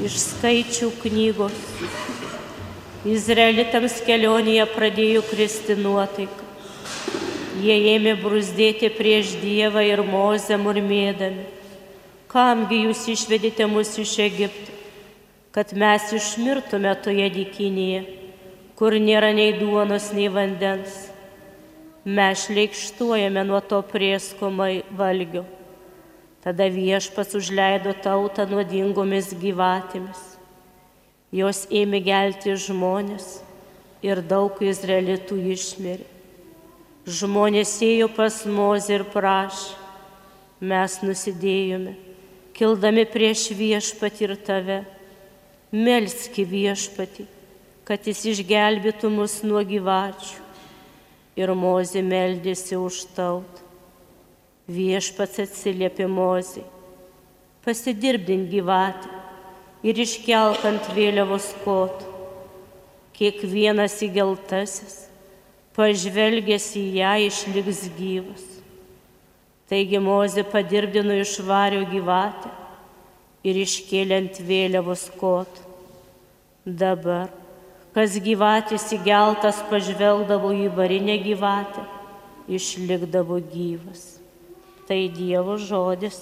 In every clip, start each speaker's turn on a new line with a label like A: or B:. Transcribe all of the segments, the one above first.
A: Iš Skaičių knygos. Izraelitams kelionėje pradėjo kristi nuotaika. Jie ėmė bruzdėti prieš Dievą ir Mozę murmėdami: kamgi jūs išvedėte mus iš Egipto, kad mes išmirtume toje dykynėje, kur nėra nei duonos, nei vandens. Mes šleikštuojame nuo to prėsko valgio. Tada Viešpats užleido tautą nuodingomis gyvatėmis. Jos ėmė gelti žmonės ir daug izraelitų išmirė. Žmonės ėjo pas Mozę ir prašė: mes nusidėjome, kildami prieš Viešpatį ir tave. Melski Viešpatį, kad jis išgelbėtų mus nuo gyvačių. Ir Mozė meldėsi už tautą. Viešpats atsiliepė Mozei: pasidirbdink gyvatę ir iškelk ant vėliavos kotų. Kiekvienas įgeltasis, pažvelgęs į ją, išliks gyvas. Taigi Mozė padirbdino iš vario gyvatę ir iškėlė ant vėliavos kotų. Dabar, kas gyvatės įgeltas pažvelgdavo į varinę gyvatę, išlikdavo gyvas. Tai Dievo žodis.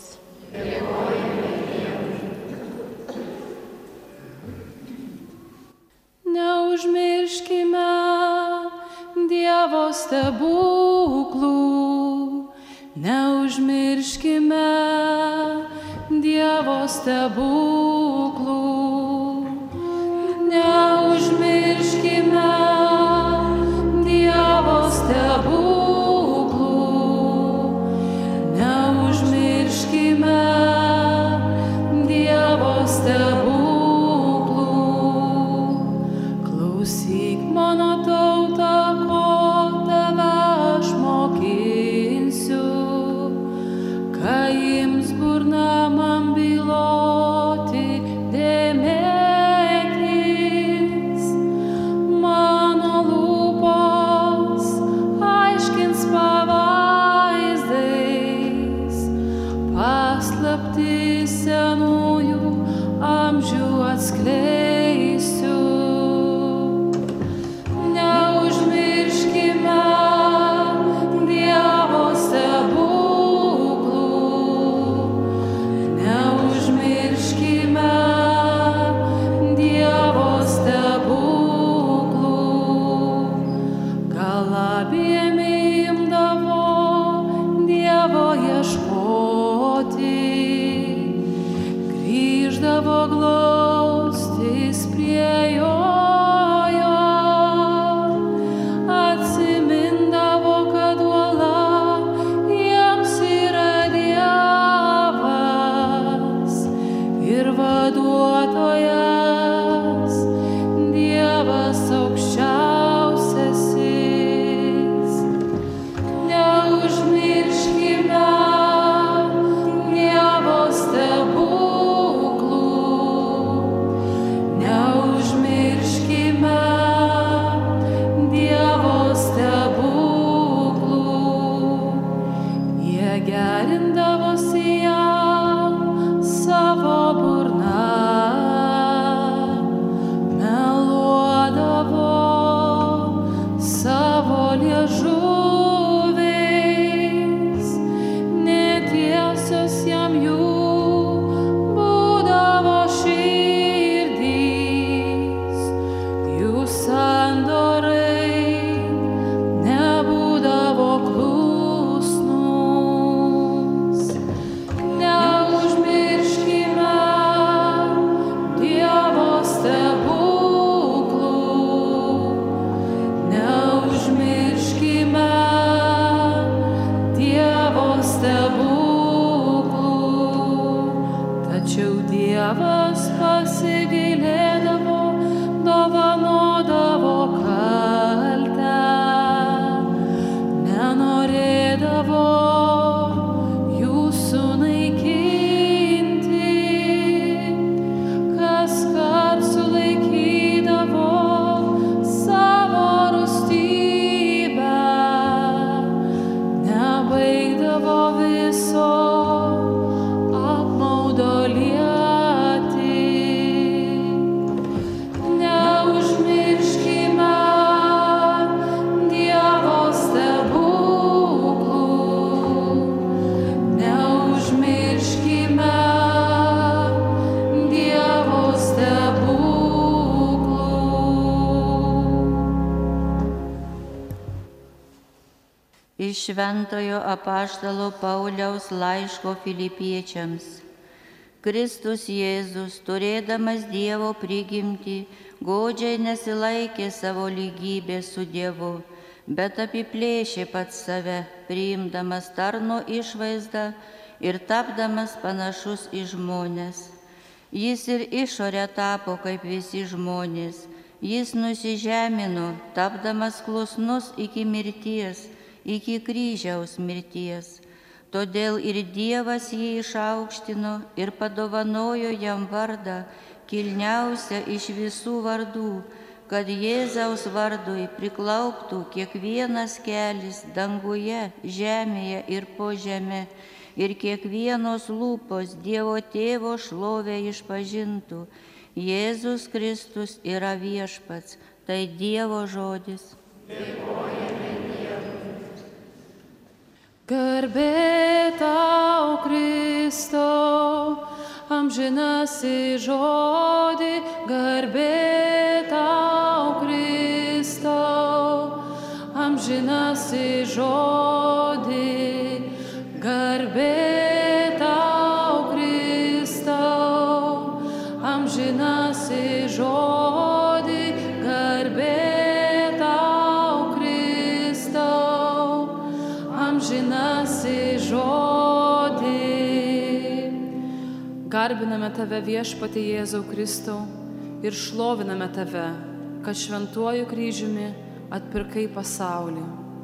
B: Neužmirškime Dievo stebuklų, neužmirškime Dievo stebuklų, neužmirškime Dievo stebuklų. Neužmirškime Dievo stebuklų. Klausyk mano tauta, ko tave aš mokinsiu, kai ims burna man byloti dėmėtis. Mano lūpos aiškins paslaptį senųjų amžių atskleisiu. Neužmirškime Dievo stebuklų, neužmirškime Dievo stebuklų. Gal abiem imdavo Dievo ieškoti, grįždavo glaustis prie jo, atsimindavo, kad uola jiems yra Dievas ir vaduotojas, Dievas aukščiausiasis. Neužmirškime Dievo stebuklų, neužmirškime Dievo stebuklų. Jie gerindavosi jam savo burna,
C: Iš Šventojo apaštalo Pauliaus laiško Filipiečiams. Kristus Jėzus, turėdamas Dievo prigimtį, godžiai nesilaikė savo lygybės su Dievu, bet apiplėšė pats save, priimdamas tarno išvaizdą ir tapdamas panašus į žmones. Jis ir išorę tapo kaip visi žmonės. Jis nusižemino, tapdamas klusnus iki mirties, iki kryžiaus mirties. Todėl ir Dievas jį išaukštino ir padovanojo jam vardą, kilniausią iš visų vardų, kad Jėzaus vardui priklauptų kiekvienas kelis danguje, žemėje ir po žemę, ir kiekvienos lūpos Dievo Tėvo šlovę išpažintų. Jėzus Kristus yra viešpats, tai Dievo žodis.
B: Garbė tau, Kristau, amžinasi žodį, garbė tau, Kristau, amžinasi žodį, garbė tau, Kristau, amžinasi žodį, garbė tau, Kristau, amžinasi žodį. Garbiname tave, viešpatie Jėzau Kristau, ir šloviname tave, kad šventuoju kryžiumi atpirkai pasaulį.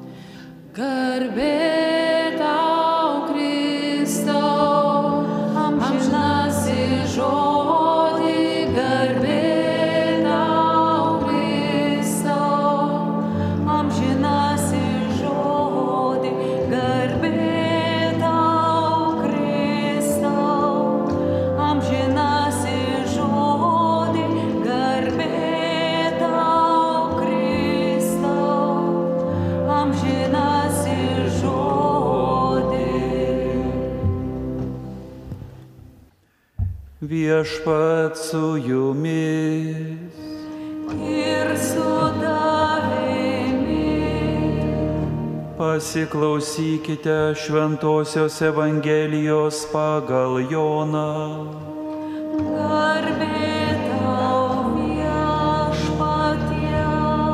B: Garbė tau, Kristau, amžinasi žodį, garbė tau, Kristau, amžinasi žodį, garbė tau, Kristau, amžinasi žodį, garbė tau, Kristau, amžinasi žodį.
D: Viešpat su jumis.
B: Ir su tavimi.
D: Pasiklausykite Šventosios Evangelijos pagal Joną.
B: Garbė tau, viešpatie.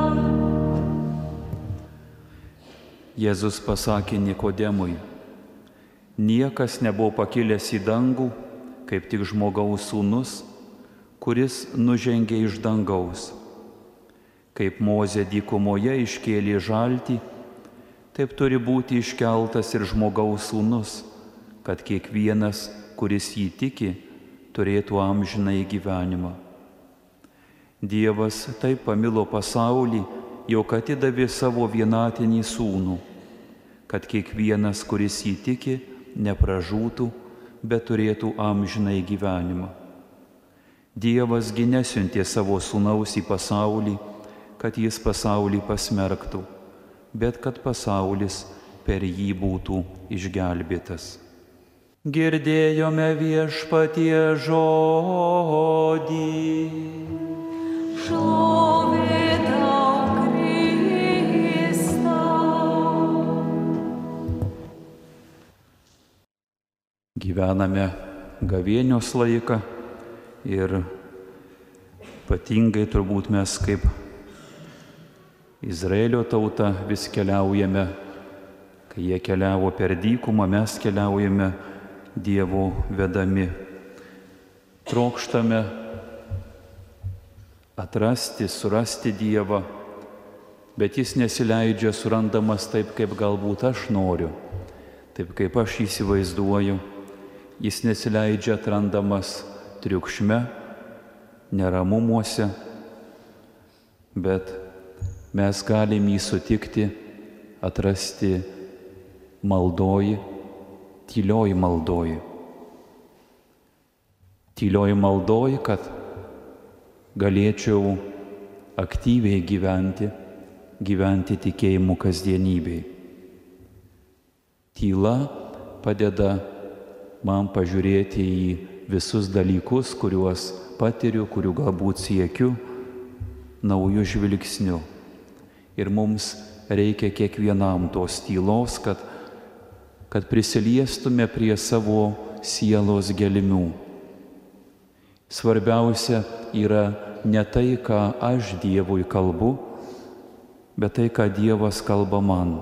D: Jėzus pasakė Nikodemui: niekas nebuvo pakilęs į dangų, kaip tik žmogaus sūnus, kuris nužengė iš dangaus. Kaip Mozė dykumoje iškėlė žaltį, taip turi būti iškeltas ir žmogaus sūnus, kad kiekvienas, kuris jį tiki, turėtų amžinąjį gyvenimą. Dievas taip pamilo pasaulį, jog atidavė savo vienatinį sūnų, kad kiekvienas, kuris jį tiki, nepražūtų, bet turėtų amžinąjį gyvenimą. Dievas gi nesiuntė savo sūnaus į pasaulį, kad jis pasaulį pasmerktų, bet kad pasaulis per jį būtų išgelbėtas. Girdėjome Viešpatie žodį.
B: Šlovė tau, Kristau.
D: Gyvename gavėnios laiką ir ypatingai turbūt mes kaip Izraelio tauta vis keliaujame, kai jie keliavo per dykumą, mes keliaujame Dievo vedami. Trokštame atrasti, surasti Dievą, bet jis nesileidžia surandamas taip, kaip galbūt aš noriu, taip kaip aš įsivaizduoju. Jis nesileidžia atrandamas triukšme, neramumuose, bet mes galim jį sutikti, atrasti maldoji, tylioji maldoji. Tylioji maldoji, kad galėčiau aktyviai gyventi tikėjimu kasdienybėj. Tyla padeda man pažiūrėti į visus dalykus, kuriuos patiriu, kurių galbūt siekiu naujų žvilgsnių. Ir mums reikia kiekvienam tos tylos, kad prisiliestume prie savo sielos gelmių. Svarbiausia yra ne tai, ką aš Dievui kalbu, bet tai, ką Dievas kalba man.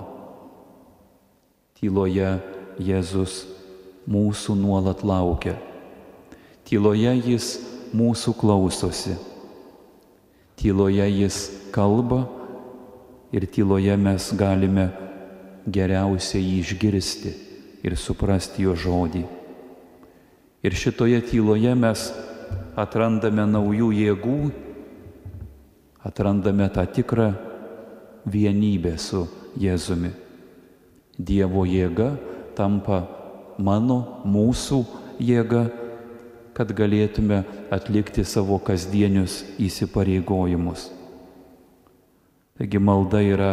D: Tyloje Jėzus mūsų nuolat laukia. Tyloje jis mūsų klausosi. Tyloje jis kalba ir tyloje mes galime geriausiai jį išgirsti ir suprasti jo žodį. Ir šitoje tyloje mes atrandame naujų jėgų, atrandame tą tikrą vienybę su Jėzumi. Dievo jėga tampa mūsų jėga, kad galėtume atlikti savo kasdienius įsipareigojimus. Taigi malda yra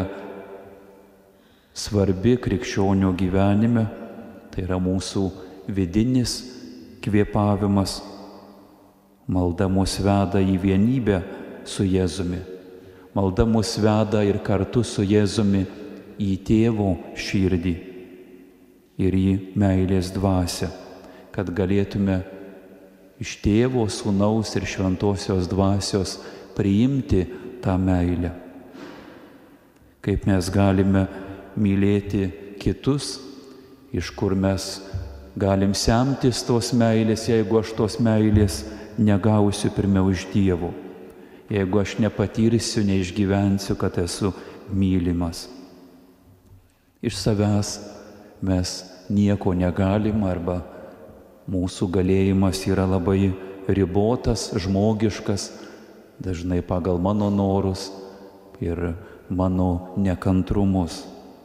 D: svarbi krikščionio gyvenime, tai yra mūsų vidinis kvėpavimas. Malda mus veda į vienybę su Jėzumi. Malda mus veda ir kartu su Jėzumi į Tėvo širdį ir į meilės dvasią, kad galėtume iš Tėvo, Sūnaus ir Šventosios dvasios priimti tą meilę. Kaip mes galime mylėti kitus, iš kur mes galim semtis tos meilės, jeigu aš tos meilės negausiu pirmiau iš Dievo, jeigu aš nepatirsiu, neišgyvensiu, kad esu mylimas. Iš savęs mes nieko negalim arba mūsų galėjimas yra labai ribotas, žmogiškas, dažnai pagal mano norus ir mano nekantrumus.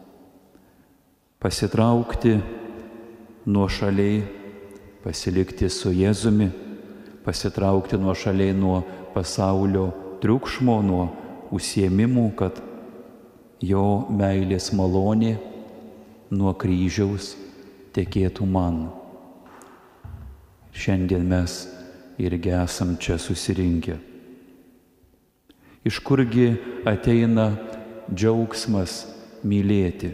D: Pasitraukti nuošaliai, pasilikti su Jėzumi, pasitraukti nuošaliai nuo pasaulio triukšmo, nuo užsiėmimų, kad jo meilės malonė nuo kryžiaus tekėtų man. Šiandien mes irgi esam čia susirinkę. Iš kurgi ateina džiaugsmas mylėti?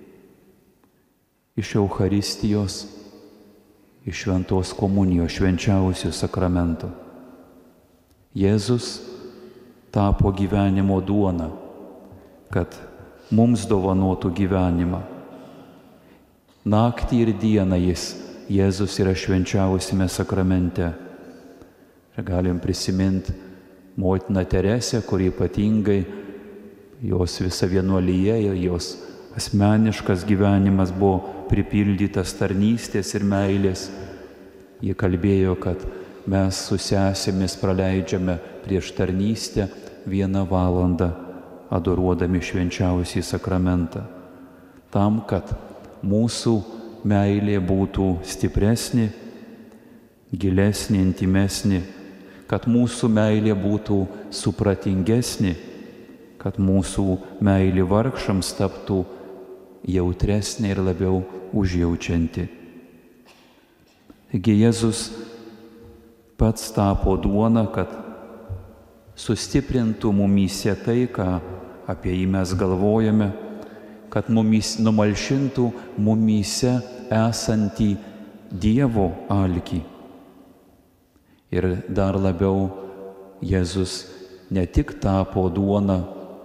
D: Iš Eucharistijos, iš Šventos komunijos, švenčiausių sakramentų. Jėzus tapo gyvenimo duona, kad mums dovanotų gyvenimą. Naktį ir dieną Jėzus yra švenčiausiame sakramente. Ir galim prisiminti motiną Teresę, kuri ypatingai jos visa vienuolija, jos asmeniškas gyvenimas buvo pripildytas tarnystės ir meilės. Ji kalbėjo, kad mes su sesėmis praleidžiame prieš tarnystę 1 valandą adoruodami švenčiausią sakramentą. Tam, kad mūsų meilė būtų stipresnė, gilesnė, intimesnė, kad mūsų meilė būtų supratingesnė, kad mūsų meilė vargšams taptų jautresnė ir labiau užjaučianti. Taigi Jėzus pats tapo duona, kad sustiprintų mumyse tai, ką apie jį mes galvojame, kad numalšintų mumyse esantį Dievo alkį. Ir dar labiau Jėzus ne tik tapo duona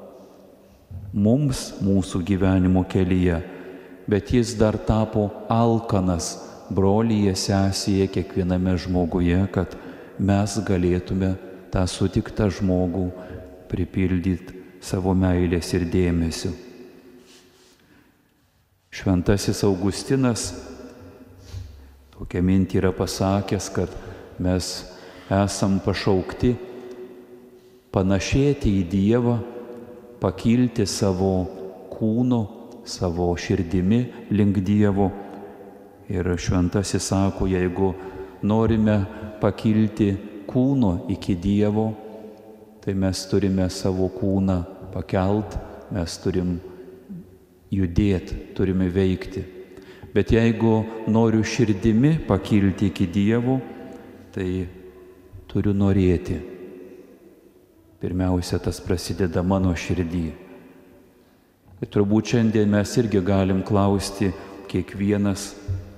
D: mums mūsų gyvenimo kelyje, bet jis dar tapo alkanas brolyje, sesėje, kiekviename žmoguje, kad mes galėtume tą sutiktą žmogų pripildyti savo meilės ir dėmesio. Šventasis Augustinas tokią mintį yra pasakęs, kad mes esam pašaukti panašėti į Dievą, pakilti savo kūnu, savo širdimi link Dievo. Ir šventasis sako, jeigu norime pakilti kūnu iki Dievo, tai mes turime savo kūną pakelt, mes turim judėti, turime veikti. Bet jeigu noriu širdimi pakilti iki Dievo, tai turiu norėti. Pirmiausia, tas prasideda mano širdį. Ir turbūt šiandien mes irgi galim klausti kiekvienas,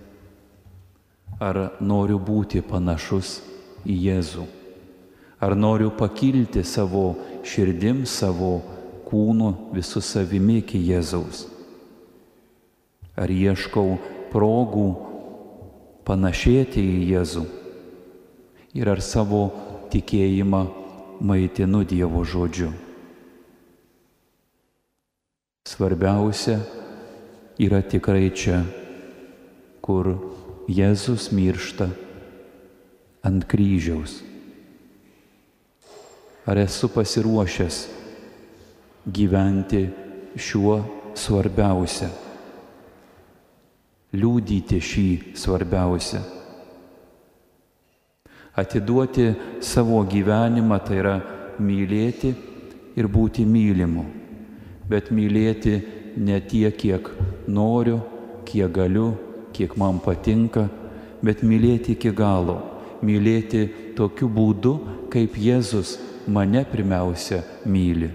D: ar noriu būti panašus į Jėzų, ar noriu pakilti savo širdim, savo kūnu, visų savimi iki Jėzaus, ar ieškau progų panašėti į Jėzų ir ar savo tikėjimą maitinu Dievo žodžiu. Svarbiausia yra tikrai čia, kur Jėzus miršta ant kryžiaus. Ar esu pasiruošęs gyventi šiuo svarbiausia, liudyti šį svarbiausia. Atiduoti savo gyvenimą tai yra mylėti ir būti mylimu, bet mylėti ne tiek, kiek noriu, kiek galiu, kiek man patinka, bet mylėti iki galo, mylėti tokiu būdu, kaip Jėzus mane pirmiausia myli.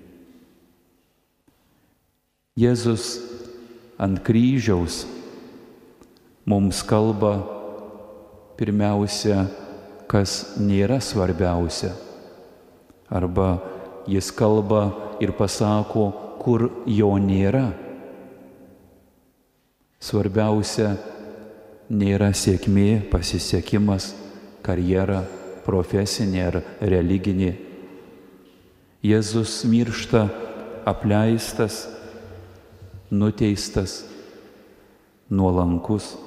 D: Jėzus ant kryžiaus mums kalba pirmiausia, kas nėra svarbiausia, arba jis kalba ir pasako, kur jo nėra. Svarbiausia nėra sėkmė, pasisekimas, karjera, profesinė ar religinė. Jėzus miršta apleistas, nuteistas, nuolankus.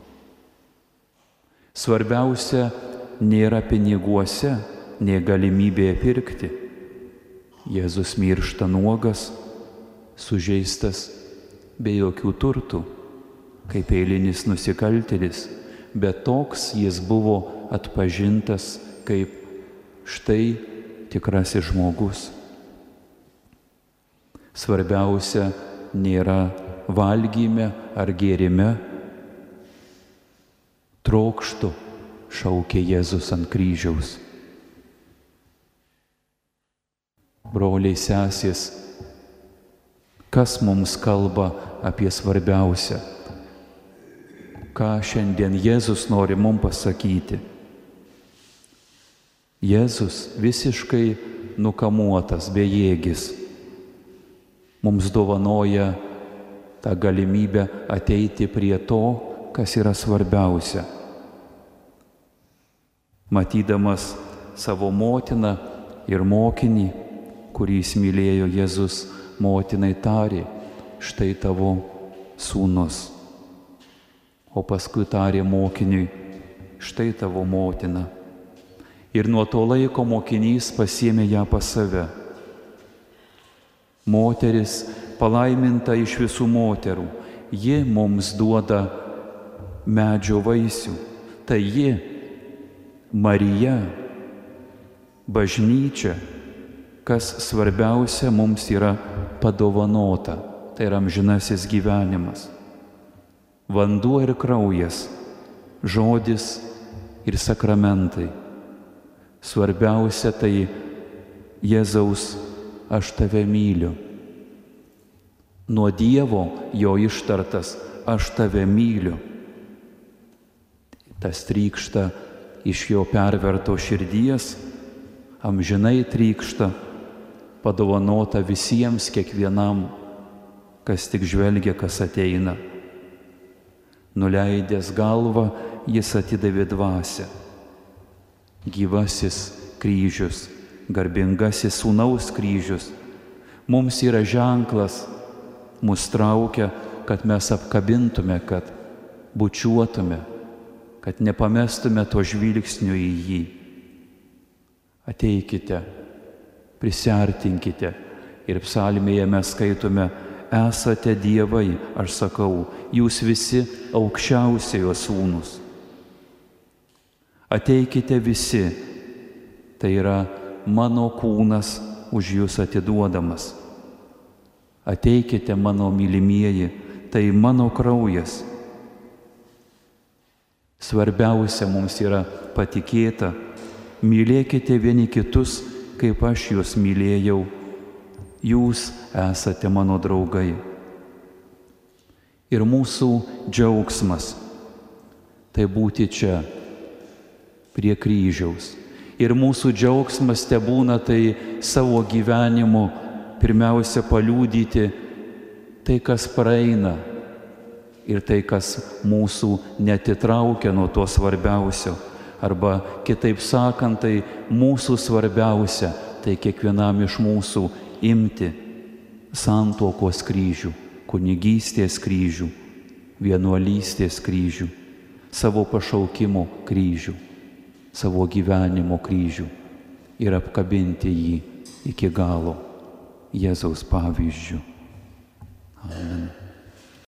D: Svarbiausia nėra piniguose, nė galimybėje pirkti. Jėzus miršta nuogas, sužeistas, be jokių turtų, kaip eilinis nusikaltėlis, bet toks jis buvo atpažintas kaip štai tikrasis žmogus. Svarbiausia nėra valgyme ar gėrime. Trokštu, šaukė Jėzus ant kryžiaus. Broliai, sesės, kas mums kalba apie svarbiausią? Ką šiandien Jėzus nori mums pasakyti? Jėzus visiškai nukamuotas, bejėgis, mums dovanoja tą galimybę ateiti prie to, kas yra svarbiausia. Matydamas savo motiną ir mokinį, kurį įsimylėjo Jėzus, motinai tarė, štai tavo sūnus. O paskui tarė mokiniui, štai tavo motina. Ir nuo to laiko mokinys pasiėmė ją pas save. Moteris palaiminta iš visų moterų, ji mums duoda medžio vaisių. Tai ji, Marija, bažnyčia, kas svarbiausia mums yra padovanota, tai yra amžinasis gyvenimas. Vanduo ir kraujas, žodis ir sakramentai. Svarbiausia tai Jėzaus aš tave myliu. Nuo Dievo jo ištartas aš tave myliu. Tas trykšta iš jo perverto širdies, amžinai trykšta, padovanota visiems, kiekvienam, kas tik žvelgia, kas ateina. Nuleidęs galvą, jis atidavė dvasią. Gyvasis kryžius, garbingasis sūnaus kryžius, mums yra ženklas, mus traukia, kad mes apkabintume, kad bučiuotume, kad nepamestume to žvilgsnių į jį. Ateikite, prisiartinkite ir psalmėje mes skaitome, esate dievai, aš sakau, jūs visi aukščiausiojo sūnus. Ateikite visi, tai yra mano kūnas už jūs atiduodamas. Ateikite mano mylimieji, tai mano kraujas. Svarbiausia mums yra patikėta, mylėkite vieni kitus, kaip aš juos mylėjau. jūs esate mano draugai. Ir mūsų džiaugsmas tai būti čia, prie kryžiaus. Ir mūsų džiaugsmas te būna tai savo gyvenimu pirmiausia paliudyti tai, kas praeina ir tai, kas mūsų netitraukia nuo to svarbiausio. Arba kitaip sakant, tai mūsų svarbiausia, tai kiekvienam iš mūsų imti santuokos kryžių, kunigystės kryžių, vienuolystės kryžių, savo pašaukimo kryžių, savo gyvenimo kryžių ir apkabinti jį iki galo Jėzaus pavyzdžiu. Amen.